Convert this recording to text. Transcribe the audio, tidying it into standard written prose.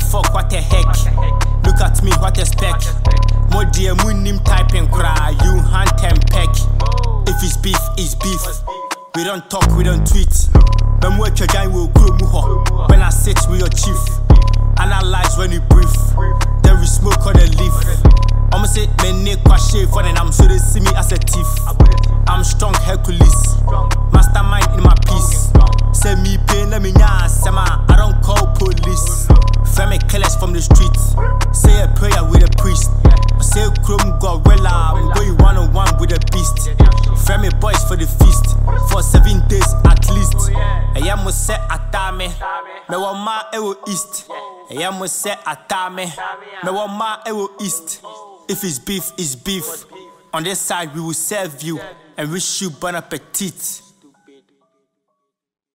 fuck, what the heck? Look at me, what a spec. More dear munim typing cry, you hunt and peck. If it's beef, it's beef. We don't talk, we don't tweet. When we can will grow muho. When I sit with your chief, analyze when you brief. Then we smoke on the leaf. I'ma say me neck wash for then I'm so they see me as a thief. I'm strong Hercules, mastermind in my piece. Say me pain, let me sema. I don't call police. Family killers from the streets. Say a prayer with a priest. Say chrome gorilla, I'm going one-on-one with a beast. Family boys for the feast, for 7 days at least. I am say atame, me want my ewo east. I am say atame, me want my ewo east. If it's beef, it's beef. On this side we will serve you and wish you bon appetit.